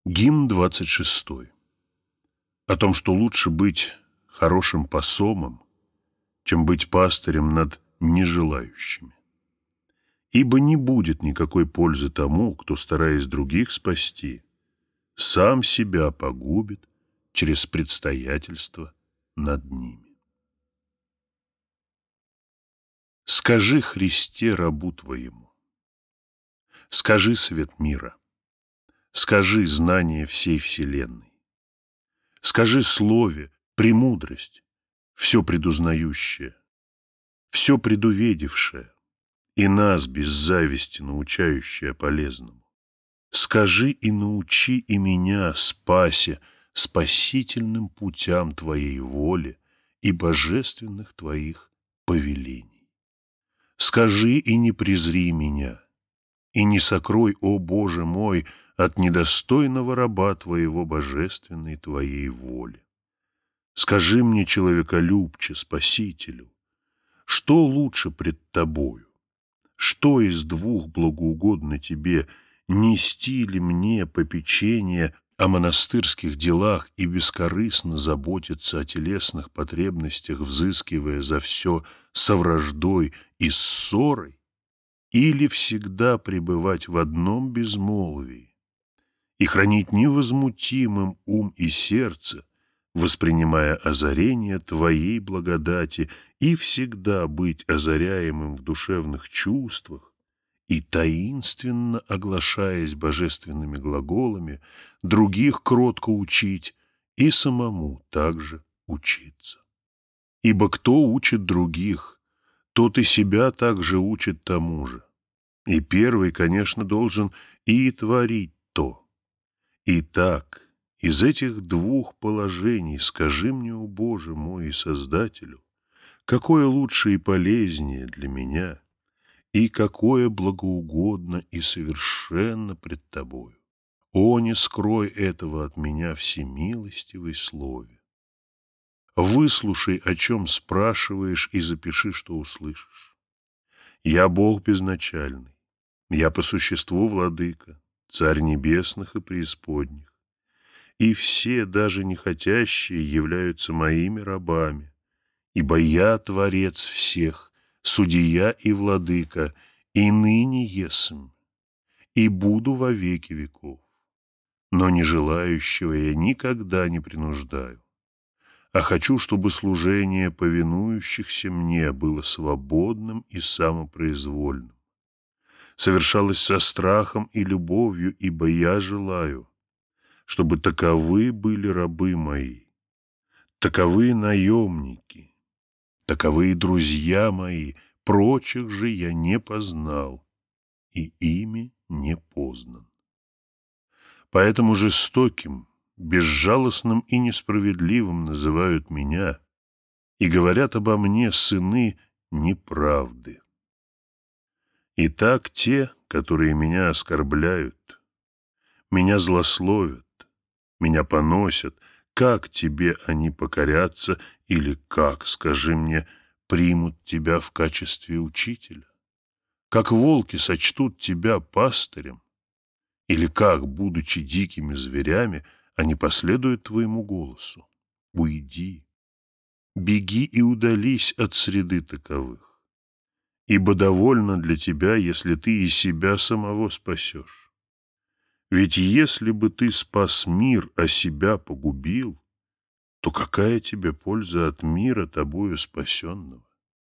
Гимн 26. О том, что лучше быть хорошим посомом, чем быть пастырем над нежелающими. Ибо не будет никакой пользы тому, кто, стараясь других спасти, сам себя погубит через предстоятельство над ними. Скажи Христе рабу Твоему, скажи свет мира, скажи знание всей вселенной, скажи слове премудрость, все предузнающее, все предувидевшее, и нас без зависти научающее полезному. Скажи и научи и меня, спасе, спасительным путям Твоей воли и божественных Твоих повелений. Скажи и не презри меня, и не сокрой, о Боже мой, от недостойного раба Твоего божественной Твоей воли. Скажи мне, человеколюбче, Спасителю, что лучше пред Тобою? Что из двух благоугодно Тебе, нести ли мне попечение о монастырских делах и бескорыстно заботиться о телесных потребностях, взыскивая за все со враждой и ссорой, или всегда пребывать в одном безмолвии и хранить невозмутимым ум и сердце, воспринимая озарение Твоей благодати и всегда быть озаряемым в душевных чувствах и таинственно оглашаясь божественными глаголами, других кротко учить и самому также учиться. Ибо кто учит других, тот и себя также учит тому же. И первый, конечно, должен и творить то. Итак, из этих двух положений скажи мне, о Боже мой и Создателю, какое лучше и полезнее для меня, и какое благоугодно и совершенно пред Тобою. О, не скрой этого от меня, всемилостивый слове. Выслушай, о чем спрашиваешь, и запиши, что услышишь. Я Бог безначальный, я по существу владыка, царь небесных и преисподних. И все, даже нехотящие, являются моими рабами, ибо я творец всех, судья и владыка, и ныне есмь, и буду во веки веков. Но не желающего я никогда не принуждаю, а хочу, чтобы служение повинующихся мне было свободным и самопроизвольным, совершалось со страхом и любовью, ибо я желаю, чтобы таковы были рабы мои, таковы наемники, таковы друзья мои, прочих же я не познал, и ими не познан. Поэтому жестоким, безжалостным и несправедливым называют меня и говорят обо мне сыны неправды. Итак, те, которые меня оскорбляют, меня злословят, меня поносят, как тебе они покорятся, или как, скажи мне, примут тебя в качестве учителя? Как волки сочтут тебя пастырем? Или как, будучи дикими зверями, они последуют твоему голосу? Уйди, беги и удались от среды таковых, ибо довольно для тебя, если ты и себя самого спасешь. Ведь если бы ты спас мир, а себя погубил, то какая тебе польза от мира, тобою спасенного?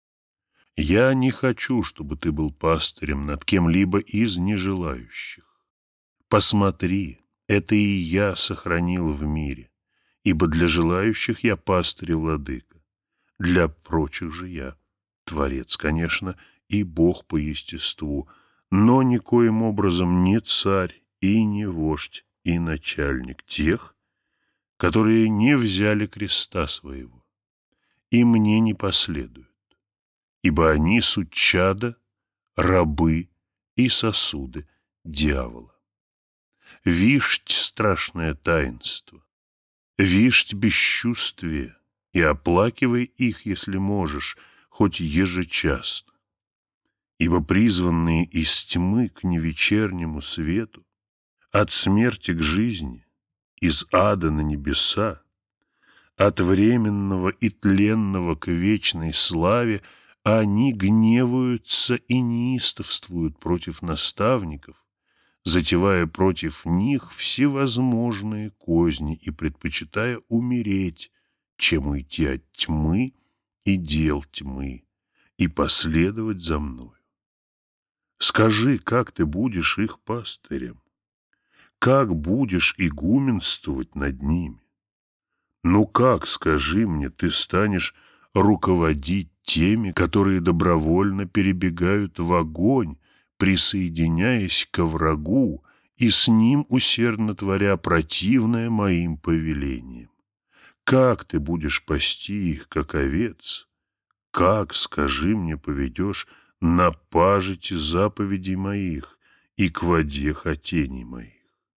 Я не хочу, чтобы ты был пастырем над кем-либо из нежелающих. Посмотри, это и я сохранил в мире, ибо для желающих я пастырь и владыка, для прочих же я творец, конечно, и Бог по естеству, но никоим образом не царь и не вождь и начальник тех, которые не взяли креста своего и мне не последуют, ибо они суть чада, рабы и сосуды дьявола. Вишть страшное таинство, вишть бесчувствие, и оплакивай их, если можешь, хоть ежечасно, ибо призванные из тьмы к невечернему свету, от смерти к жизни, из ада на небеса, от временного и тленного к вечной славе, они гневаются и неистовствуют против наставников, затевая против них всевозможные козни и предпочитая умереть, чем уйти от тьмы и дел тьмы и последовать за мною. Скажи, как ты будешь их пастырем? Как будешь игуменствовать над ними? Ну как, скажи мне, ты станешь руководить теми, которые добровольно перебегают в огонь, присоединяясь ко врагу и с ним усердно творя противное моим повелениям? Как ты будешь пасти их, как овец? Как, скажи мне, поведешь на пажити заповедей моих и к воде хотений моих?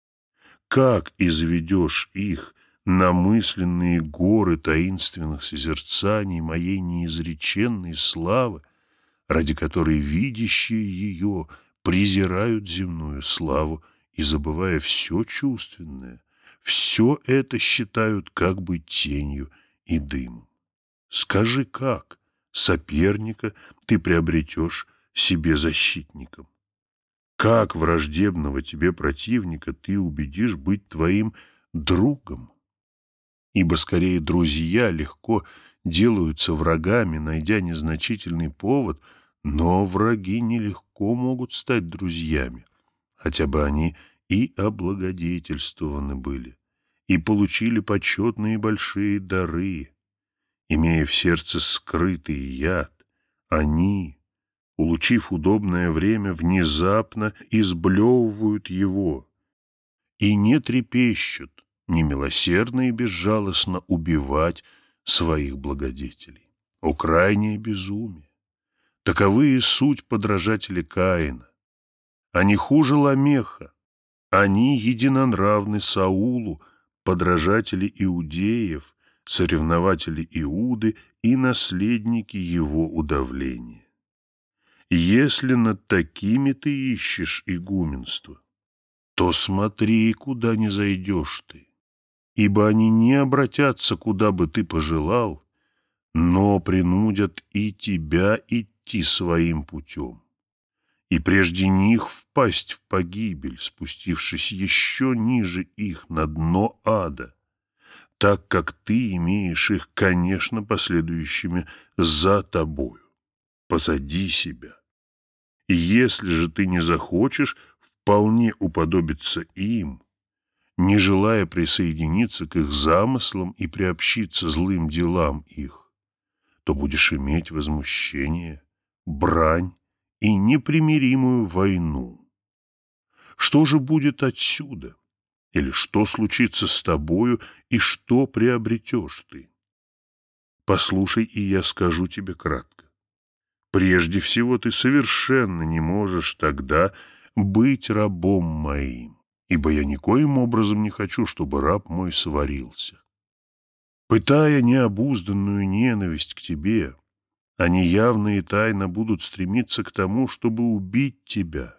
Как изведешь их на мысленные горы таинственных созерцаний моей неизреченной славы, ради которой видящие ее презирают земную славу и, забывая все чувственное, все это считают как бы тенью и дымом? Скажи, как соперника ты приобретешь себе защитником? Как враждебного тебе противника ты убедишь быть твоим другом? Ибо скорее друзья легко делаются врагами, найдя незначительный повод, но враги нелегко могут стать друзьями, хотя бы они и облагодетельствованы были, и получили почетные большие дары. Имея в сердце скрытый яд, они, улучив удобное время, внезапно изблевывают его и не трепещут немилосердно и безжалостно убивать своих благодетелей. О, крайнее безумие! Таковы и суть подражатели Каина. Они хуже Ламеха, они единонравны Саулу, подражатели иудеев, соревнователи Иуды и наследники его удавления. Если над такими ты ищешь игуменство, то смотри, куда не зайдешь ты, ибо они не обратятся, куда бы ты пожелал, но принудят и тебя идти своим путем, и прежде них впасть в погибель, спустившись еще ниже их на дно ада, так как ты имеешь их, конечно, последующими за тобою, позади себя. И если же ты не захочешь вполне уподобиться им, не желая присоединиться к их замыслам и приобщиться злым делам их, то будешь иметь возмущение, брань и непримиримую войну. Что же будет отсюда? Или что случится с тобою, и что приобретешь ты? Послушай, и я скажу тебе кратко. Прежде всего, ты совершенно не можешь тогда быть рабом моим, ибо я никоим образом не хочу, чтобы раб мой сварился. Пытая необузданную ненависть к тебе, они явно и тайно будут стремиться к тому, чтобы убить тебя.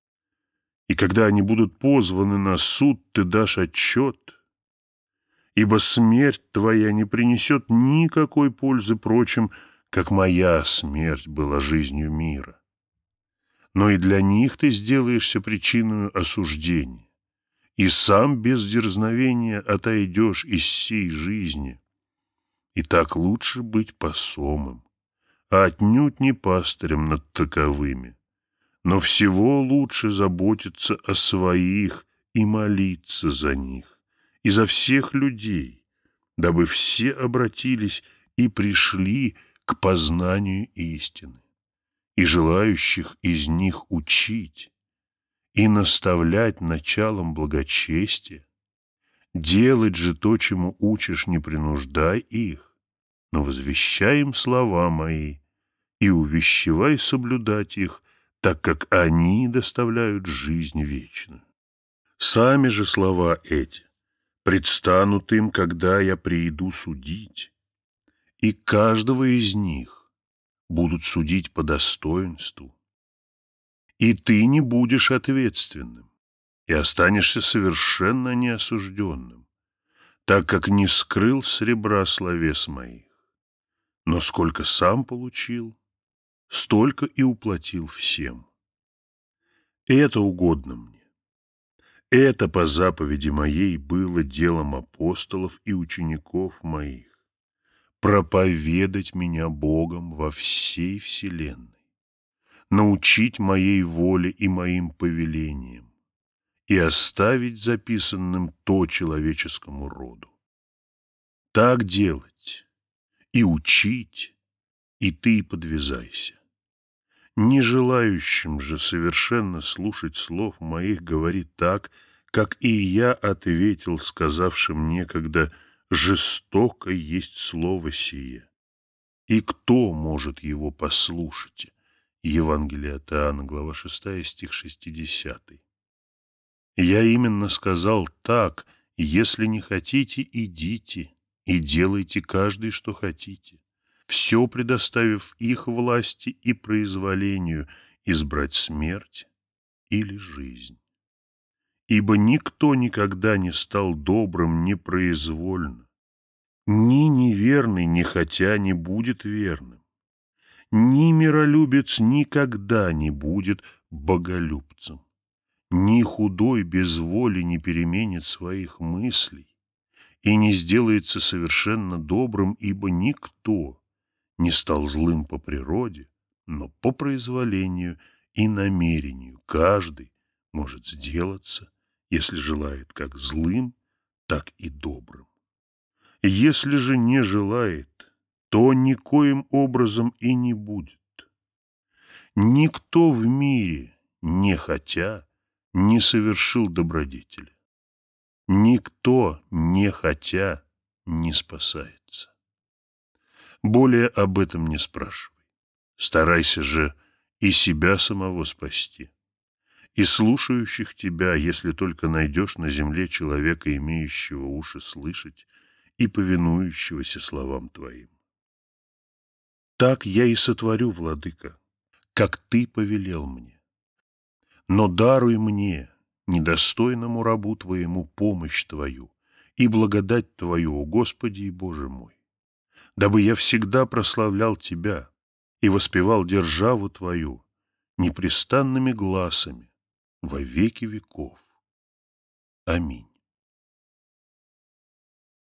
И когда они будут позваны на суд, ты дашь отчет, ибо смерть твоя не принесет никакой пользы прочим, как моя смерть была жизнью мира. Но и для них ты сделаешься причиной осуждения, и сам без дерзновения отойдешь из сей жизни. И так лучше быть посомом, а отнюдь не пастырем над таковыми. Но всего лучше заботиться о своих и молиться за них, и за всех людей, дабы все обратились и пришли к познанию истины, и желающих из них учить и наставлять началом благочестия. Делать же то, чему учишь, не принуждай их, но возвещай им слова мои и увещевай соблюдать их, так как они доставляют жизнь вечную. Сами же слова эти предстанут им, когда я прииду судить, и каждого из них будут судить по достоинству. И ты не будешь ответственным, и останешься совершенно неосужденным, так как не скрыл сребра словес моих, но сколько сам получил, столько и уплатил всем. Это угодно мне. Это по заповеди моей было делом апостолов и учеников моих, проповедать меня Богом во всей вселенной, научить моей воле и моим повелениям и оставить записанным то человеческому роду. Так делать и учить, и ты подвязайся. Не желающим же совершенно слушать слов моих говори так, как и я ответил, сказавшим некогда: жестоко есть слово сие, и кто может его послушать? Евангелие от Иоанна, глава 6, стих 60. Я именно сказал так: если не хотите, идите и делайте каждый, что хотите, все предоставив их власти и произволению избрать смерть или жизнь. Ибо никто никогда не стал добрым непроизвольно, ни неверный, не хотя не будет верным, ни миролюбец никогда не будет боголюбцем, ни худой без воли не переменит своих мыслей и не сделается совершенно добрым, ибо никто не стал злым по природе, но по произволению и намерению каждый может сделаться, если желает, как злым, так и добрым. Если же не желает, то никоим образом и не будет. Никто в мире, не хотя, не совершил добродетели. Никто, не хотя, не спасается. Более об этом не спрашивай. Старайся же и себя самого спасти, и слушающих тебя, если только найдешь на земле человека, имеющего уши слышать и повинующегося словам твоим. Так я и сотворю, владыка, как ты повелел мне. Но даруй мне, недостойному рабу твоему, помощь твою и благодать твою, о Господи и Боже мой, дабы я всегда прославлял тебя и воспевал державу твою непрестанными гласами во веки веков. Аминь.